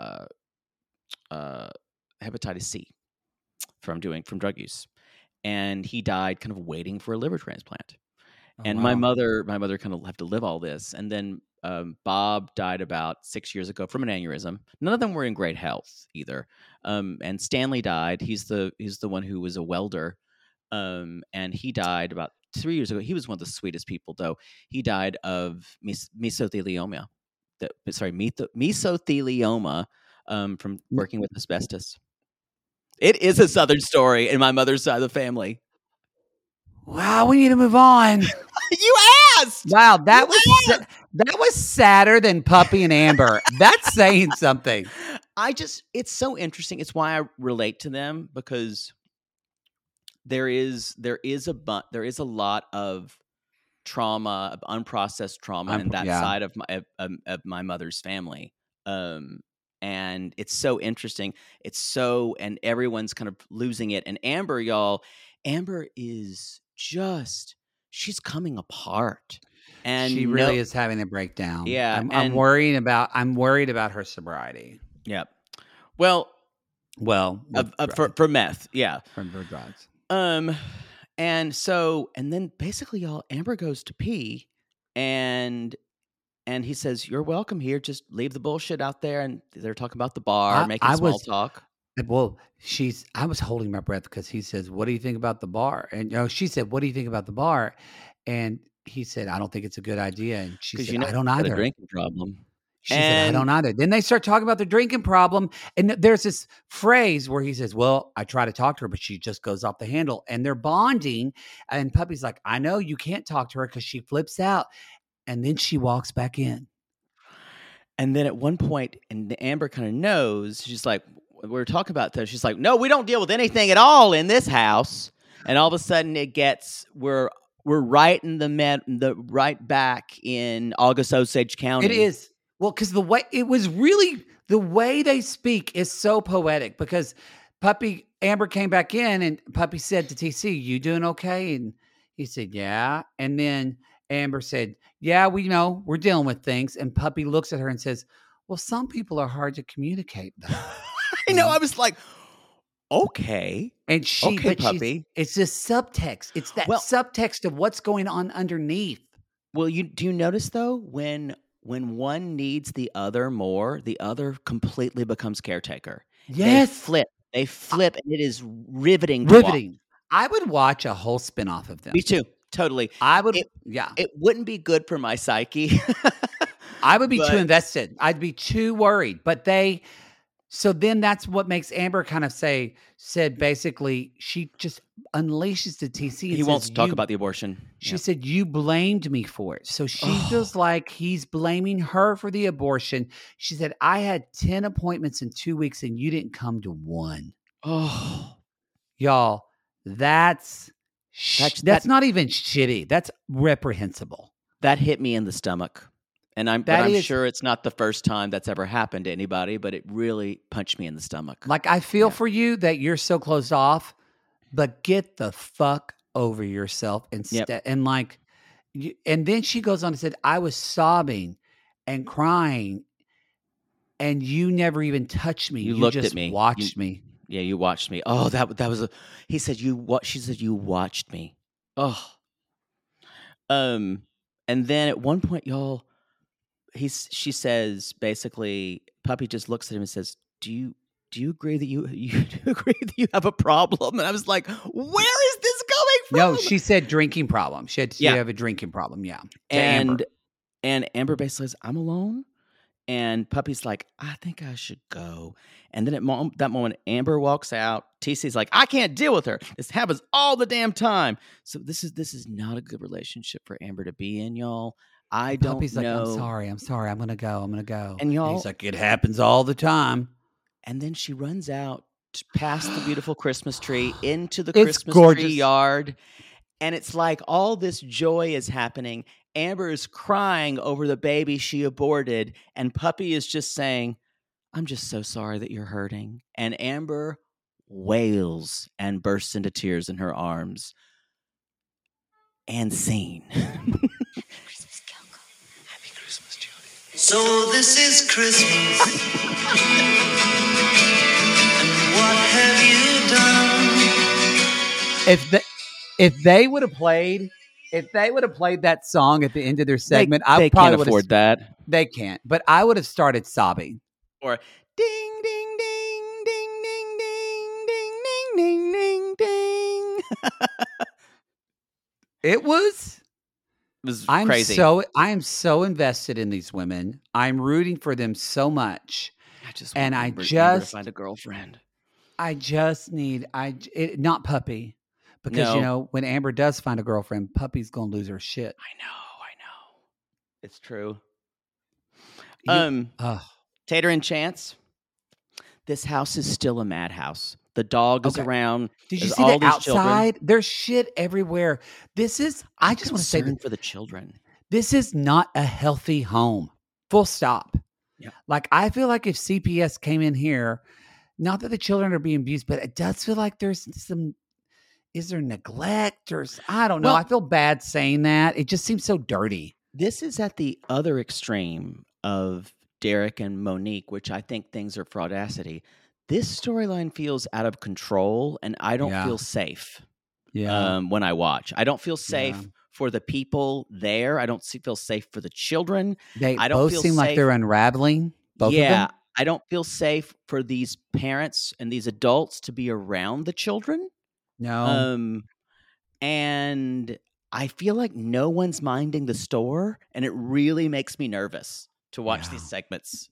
hepatitis C from drug use, and he died kind of waiting for a liver transplant. And my mother kind of had to live all this. And then Bob died about 6 years ago from an aneurysm. None of them were in great health either. And Stanley died. He's the one who was a welder. And he died about 3 years ago. He was one of the sweetest people, though. He died of mesothelioma. Mesothelioma from working with asbestos. It is a Southern story in my mother's side of the family. Wow, we need to move on. You asked. Wow, that was sadder than Puppy and Amber. That's saying something. It's so interesting. It's why I relate to them, because there is a lot of trauma, of unprocessed trauma in that side of my mother's family. And it's so interesting. And everyone's kind of losing it. And Amber, y'all, is she's coming apart, and she really is having a breakdown. Yeah, I'm worried about her sobriety. Yeah, well, for meth, yeah, for drugs. And then basically, y'all, Amber goes to pee, and he says, "You're welcome here. Just leave the bullshit out there." And they're talking about the bar, making small talk. Well, I was holding my breath because he says, "What do you think about the bar?" And she said, "What do you think about the bar?" And he said, I don't think it's a good idea. And she because said, you know I don't he's got a either. drinking problem. She said, I And don't either. Then they start talking about the drinking problem. And there's this phrase where he says, well, I try to talk to her, but she just goes off the handle. And they're bonding. And Puppy's like, I know you can't talk to her because she flips out. And then she walks back in. And then at one point, and Amber kind of knows, she's like, we were talking about this. She's like, no, we don't deal with anything at all in this house. And all of a sudden it gets, we're right in the right back in August Osage County. It is. Well, because the way they speak is so poetic, because Amber came back in and Puppy said to TC, you doing okay? And he said, yeah. And then Amber said, yeah, we know we're dealing with things. And Puppy looks at her and says, well, some people are hard to communicate though. I know. I was like, okay. And Puppy. It's this subtext. It's that subtext of what's going on underneath. Well, do you notice though, when one needs the other more, the other completely becomes caretaker. Yes. They flip, and it is riveting. I would watch a whole spinoff of them. Me too. Totally. I would. It wouldn't be good for my psyche. I would be too invested. I'd be too worried. But so then that's what makes Amber kind of said basically, she just unleashes the TC. And he wants to talk about the abortion. She said, you blamed me for it. So she feels like he's blaming her for the abortion. She said, I had 10 appointments in 2 weeks and you didn't come to one. Oh, y'all, that's not even shitty. That's reprehensible. That hit me in the stomach. And I'm sure it's not the first time that's ever happened to anybody, but it really punched me in the stomach. Like, I feel for you that you're so closed off, but get the fuck over yourself instead. And and then she goes on and said, I was sobbing and crying and you never even touched me. You looked just at me. Watched me. Yeah, you watched me. Oh, that was he said she said you watched me. Oh. And then at one point, y'all, she says basically, Puppy just looks at him and says, Do you agree that you agree that you have a problem? And I was like, where is this coming from? No, she said drinking problem. She have a drinking problem. Yeah. And Amber basically says, I'm alone. And Puppy's like, I think I should go. And then at that moment, Amber walks out. TC's like, I can't deal with her. This happens all the damn time. So this is not a good relationship for Amber to be in, y'all. Puppy's know. Like, I'm sorry. I'm going to go. And y'all. He's like, it happens all the time. And then she runs out past the beautiful Christmas tree into the It's Christmas gorgeous. tree yard. And it's like all this joy is happening. Amber is crying over the baby she aborted. And Puppy is just saying, I'm just so sorry that you're hurting. And Amber wails and bursts into tears in her arms. And scene. So this is Christmas, and what have you done? If they would have played that song at the end of their segment, they can't afford that. They can't. But I would have started sobbing. Or ding ding ding ding ding ding ding ding ding ding. It was crazy. I am so invested in these women. I'm rooting for them so much. I just to find a girlfriend. I just need not Puppy, because when Amber does find a girlfriend, Puppy's gonna lose her shit. I know. It's true. Tater and Chance. This house is still a madhouse. The dog is around. Did you see the outside? Children. There's shit everywhere. I just want to say for the children. This is not a healthy home. Full stop. Yeah. Like, I feel like if CPS came in here, not that the children are being abused, but it does feel like there's is there neglect or I don't know. Well, I feel bad saying that. It just seems so dirty. This is at the other extreme of Derek and Monique, which I think things are fraudacity. This storyline feels out of control, and I don't feel safe. Yeah. When I watch, I don't feel safe for the people there. I don't feel safe for the children. I don't both seem like they're unraveling. Both of them. I don't feel safe for these parents and these adults to be around the children. No. And I feel like no one's minding the store, and it really makes me nervous to watch Yeah. these segments.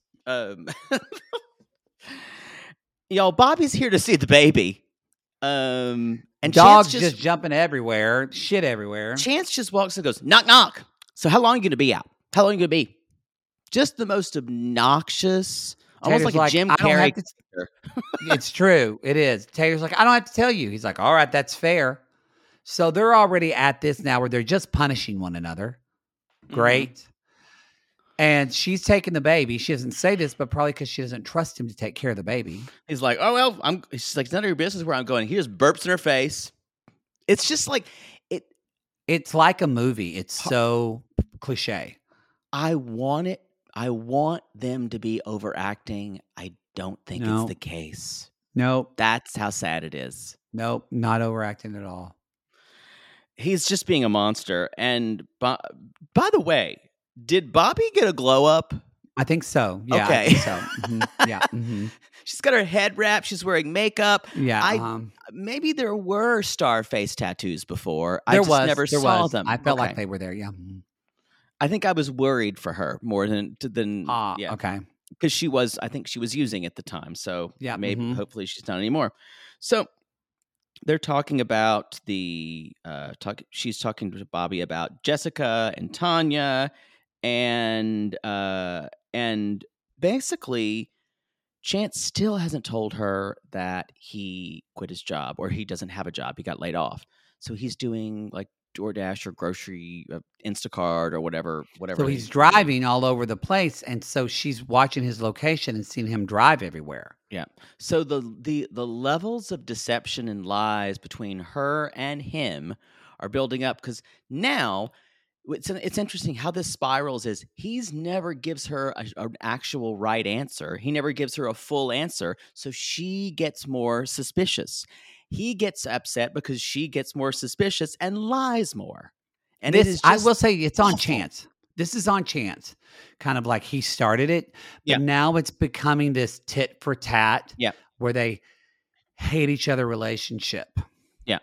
Y'all, Bobby's here to see the baby. And Dogs Chance just jumping everywhere, shit everywhere. Chance just walks and goes, knock, knock. So how long are you going to be out? How long are you going to be? Just the most obnoxious, almost Tater's like a Jim "I don't have Carrey. to- It's true. It is. Tater's like, I don't have to tell you. He's like, all right, that's fair. So they're already at this now where they're just punishing one another. Great. And she's taking the baby. She doesn't say this, but probably because she doesn't trust him to take care of the baby. He's like, oh, well, she's like, it's none of your business where I'm going. He just burps in her face. It's just like, It's like a movie. It's so cliche. I want it. I want them to be overacting. I don't think No. it's the case. Nope. That's how sad it is. Nope. Not overacting at all. He's just being a monster. And by the way, did Bobby get a glow up? I think so. Yeah. Okay. I think so. Mhm. Yeah. Mhm. She's got her head wrapped. She's wearing makeup. Yeah. Maybe there were star face tattoos before. There I just never there saw was. them. I felt like Okay. they were there. Yeah. Mhm. I think I was worried for her more than yeah, Okay. because I think she was using at the time. So Yeah, maybe mhm. hopefully she's not anymore. So they're talking about she's talking to Bobby about Jessica and Tanya, and basically Chance still hasn't told her that he quit his job or he doesn't have a job. He got laid off. So he's doing like DoorDash or grocery Instacart or whatever. So he's driving all over the place, and so she's watching his location and seeing him drive everywhere. Yeah. So the levels of deception and lies between her and him are building up because now it's interesting how this spirals is he's never gives her an actual right answer. He never gives her a full answer. So she gets more suspicious. He gets upset because she gets more suspicious and lies more. And it is I just will say it's on awful. Chance. This is on Chance. Kind of like he started it, but Yeah. now it's becoming this tit for tat. Yeah. Where they hate each other relationship. Yeah.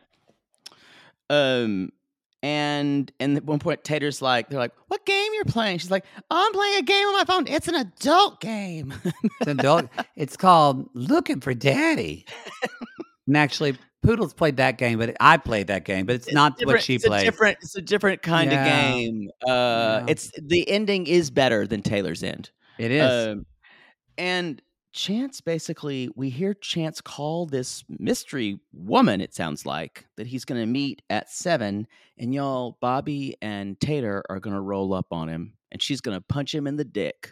And at one point Tater's like, they're like, what game you're playing? She's like, I'm playing a game on my phone. It's an adult game. It's an adult. It's called Looking for Daddy. And actually, Poodle's played that game, but I played that game, but it's not what she played. It's a different kind of Yeah. game. Yeah. It's the ending is better than Taylor's end. It is. And Chance basically, we hear Chance call this mystery woman, it sounds like, that he's going to meet at 7. And y'all, Bobby and Tater are going to roll up on him. And she's going to punch him in the dick.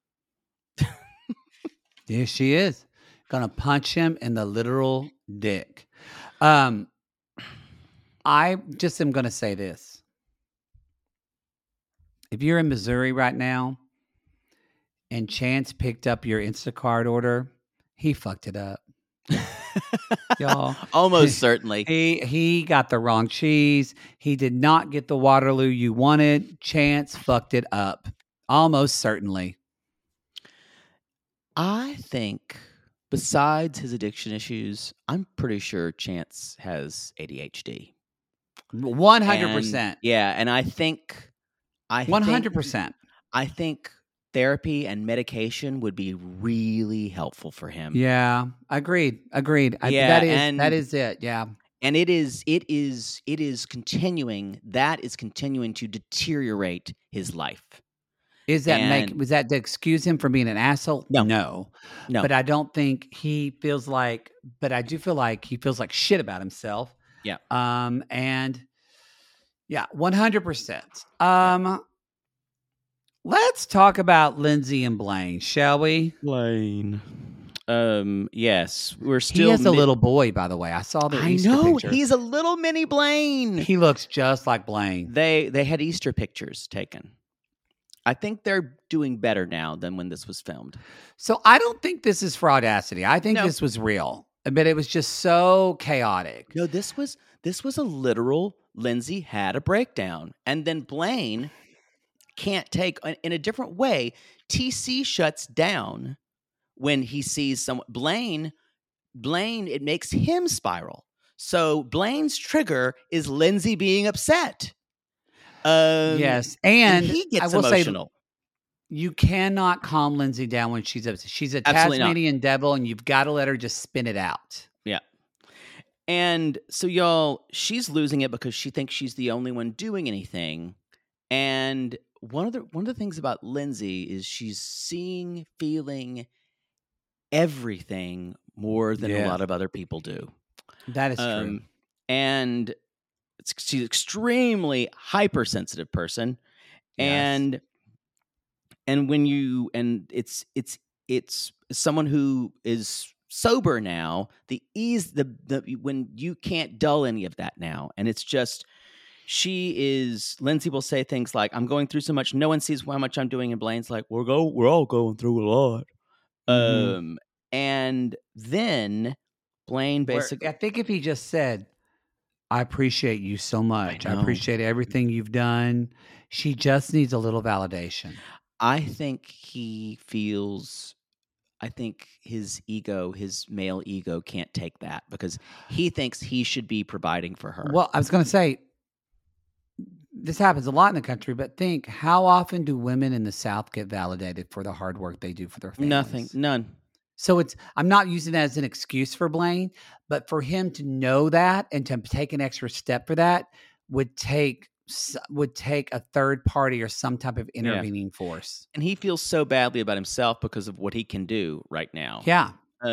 Yeah, she is. Gonna punch him in the literal dick. I just am gonna say this. If you're in Missouri right now and Chance picked up your Instacart order, he fucked it up. Y'all. Almost certainly. He got the wrong cheese. He did not get the Waterloo you wanted. Chance fucked it up. Almost certainly. I think, besides his addiction issues, I'm pretty sure Chance has ADHD. 100%. And, yeah, and I think 100%. I think therapy and medication would be really helpful for him. Yeah, agreed. Yeah, that is it. Yeah. And it is continuing to deteriorate his life. Was that to excuse him from being an asshole? No. But I don't think he feels like, but I do feel like he feels like shit about himself. Yeah. And yeah, 100%. Let's talk about Lindsay and Blaine, shall we? Blaine. Yes, we're He still. has a little boy, by the way. I saw the Easter picture. He's a little mini Blaine. He looks just like Blaine. They had Easter pictures taken. I think they're doing better now than when this was filmed. So I don't think this is fraudacity. I think No. this was real, but it was just so chaotic. No, this was a literal. Lindsay had a breakdown, and then Blaine can't take in a different way. TC shuts down when he sees someone. Blaine, it makes him spiral. So Blaine's trigger is Lindsay being upset. Yes, and he I gets will say emotional. you cannot calm Lindsay down when she's upset. She's a Absolutely not. Tasmanian devil, and you've got to let her just spin it out. Yeah. And so, y'all, she's losing it because she thinks she's the only one doing anything. And one of the things about Lindsay is she's seeing, feeling everything more than a Yeah. lot of other people do. That is true. And she's an extremely hypersensitive person. Yes. And when you it's someone who is sober now, the when you can't dull any of that now, and it's just Lindsay will say things like, "I'm going through so much, no one sees how much I'm doing," and Blaine's like, we're all going through a lot. Mhm. And then Blaine Where basically, I think if he just said, "I appreciate you so much. I know. appreciate everything you've done," she just needs a little validation. I think his ego, his male ego, can't take that because he thinks he should be providing for her. Well, I was going to say, this happens a lot in the country, but think, how often do women in the South get validated for the hard work they do for their families? Nothing, none. So I'm not using that as an excuse for Blaine, but for him to know that and to take an extra step for that would take a third party or some type of intervening force. And he feels so badly about himself because of what he can do right now. Yeah.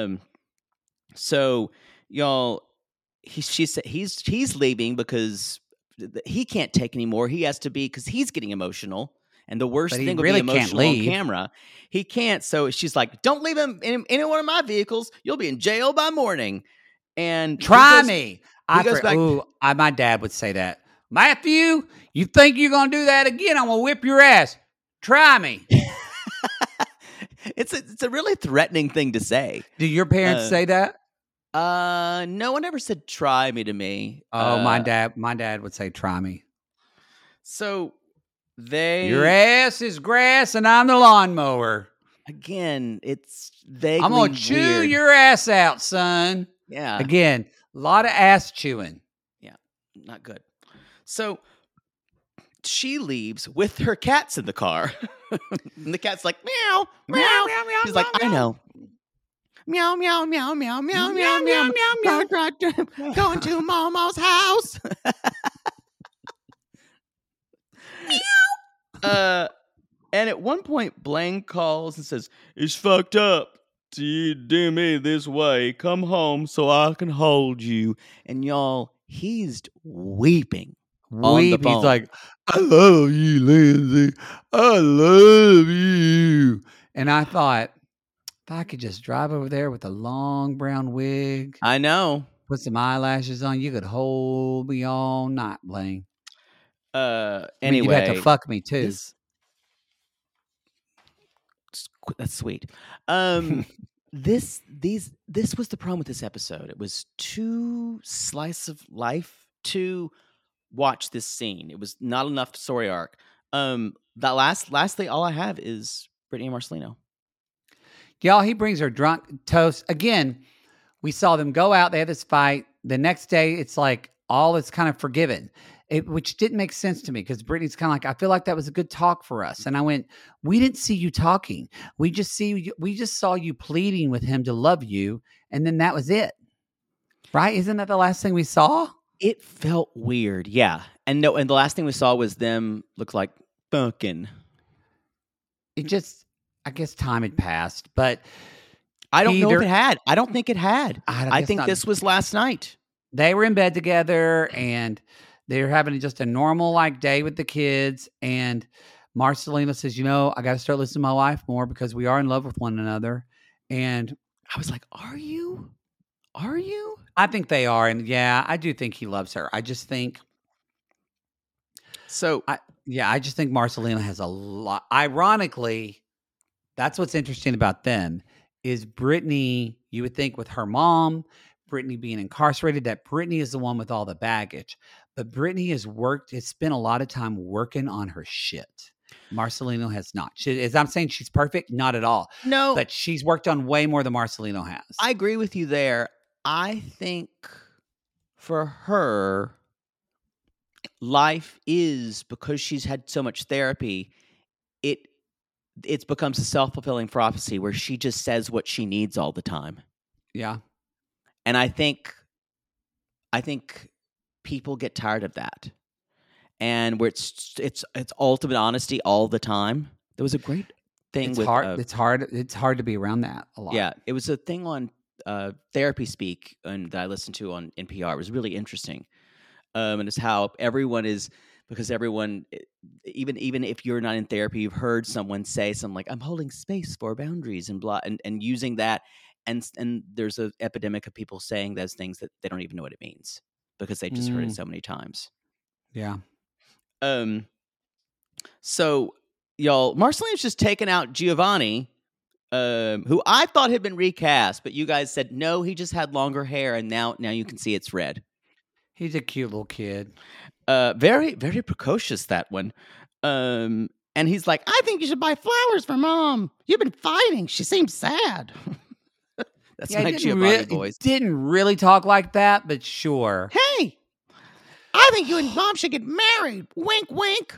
So y'all, he's leaving because he can't take anymore. He has to be, because he's getting emotional. And the worst But he thing would really be can't emotional on leave. camera. He can't. So she's like, "Don't leave him in any one of my vehicles. You'll be in jail by morning." And Try me. My dad would say that. Matthew, you think you're going to do that again? I'm going to whip your ass. Try me. It's a really threatening thing to say. Do your parents say that? No one ever said "try me" to me. Oh, my dad would say, "Try me." So your ass is grass and I'm the lawnmower. Again, it's vaguely I'm going to chew your ass out, son. Yeah. Again, a lot of ass chewing. Yeah, not good. So she leaves with her cats in the car. And the cat's like, meow, meow, meow, meow. She's like, I know. Meow, meow, meow, meow, meow, meow, meow, meow, meow. Going to Momo's house. And at one point, Blaine calls and says, "It's fucked up to you do me this way. Come home so I can hold you." And y'all, he's weeping on the phone. He's like, "I love you, Lindsay. I love you." And I thought, if I could just drive over there with a long brown wig, I know, put some eyelashes on, you could hold me all night, Blaine. Anyway, you'd have to fuck me too. That's sweet. This was the problem with this episode. It was too slice of life to watch this scene. It was not enough story arc. Lastly, all I have is Brittany and Marcelino. Y'all, he brings her drunk toast. Again, we saw them go out. They had this fight. The next day, it's like all is kind of forgiven. Which didn't make sense to me because Brittany's kind of like, I feel like that was a good talk for us. And I went, we didn't see you talking. We just saw you pleading with him to love you. And then that was it. Right? Isn't that the last thing we saw? It felt weird. Yeah. And the last thing we saw was them look like fucking. I guess time had passed, but I don't know if it had. I don't think it had. I think this was last night. They were in bed together and they were having just a normal day with the kids. And Marcelino says, I got to start listening to my wife more because we are in love with one another. And I was like, are you? Are you? I think they are. And yeah, I do think he loves her. I just think. So, I just think Marcelino has a lot. Ironically, that's what's interesting about them is Brittany, you would think with her mom, Brittany being incarcerated, that Brittany is the one with all the baggage. But Brittany has spent a lot of time working on her shit. Marcelino has not. As I'm saying, she's perfect? Not at all. No. But she's worked on way more than Marcelino has. I agree with you there. I think for her, life is, because she's had so much therapy, it's becomes a self-fulfilling prophecy where she just says what she needs all the time. Yeah. And I think people get tired of that. And where it's ultimate honesty all the time. There was a great thing It's with hard. It's hard to be around that a lot. yeah, it was a thing on Therapy Speak that I listened to on NPR. It was really interesting. And it's how everyone is, because everyone, even if you're not in therapy, you've heard someone say something like, I'm holding space for boundaries and blah, and using that. And there's an epidemic of people saying those things that they don't even know what it means because they've just heard it so many times. Yeah. So y'all, Marceline's just taken out Giovanni, who I thought had been recast, but you guys said no, he just had longer hair, and now you can see it's red. He's a cute little kid. Very, very precocious, that one. And he's like, I think you should buy flowers for Mom. You've been fighting. She seems sad. That's my Giovanni voice. Didn't really talk like that, but sure. Hey, I think you and Mom should get married. Wink, wink.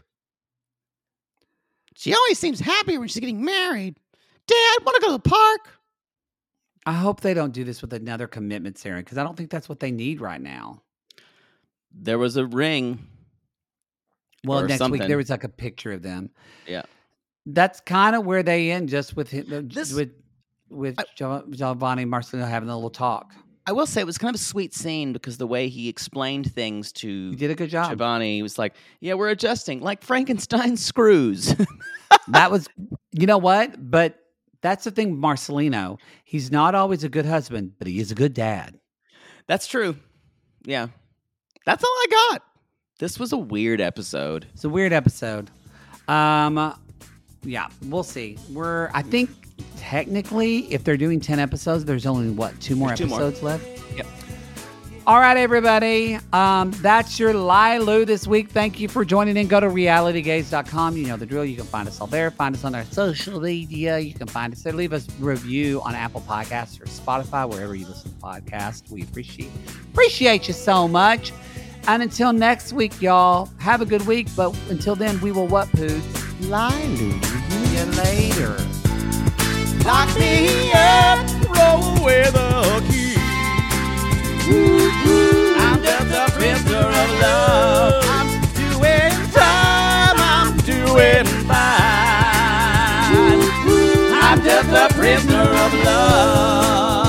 She always seems happier when she's getting married. Dad, want to go to the park? I hope they don't do this with another commitment ceremony because I don't think that's what they need right now. There was a ring. Well, next something. week there was like a picture of them. Yeah. That's kind of where they end, just with him, with Giovanni and Marcelino having a little talk. I will say it was kind of a sweet scene because the way he explained things to You did a good job. Giovanni, he was like, yeah, we're adjusting, like Frankenstein screws. That was, you know what? But that's the thing with Marcelino. He's not always a good husband, but he is a good dad. That's true. Yeah. That's all I got. This was a weird episode. It's a weird episode. Yeah, we'll see. I think technically, if they're doing 10 episodes, there's only, two more episodes left? Yep. All right, everybody. That's your Lilu this week. Thank you for joining in. Go to realitygaze.com. You know the drill. You can find us all there. Find us on our social media. You can find us there. Leave us a review on Apple Podcasts or Spotify, wherever you listen to podcasts. We appreciate you so much. And until next week, y'all, have a good week. But until then, we will what, Poots? Lilu. See you later. Lock me up, roll away the key. I'm just a prisoner of love. I'm doing time, I'm doing fine. I'm just a prisoner of love.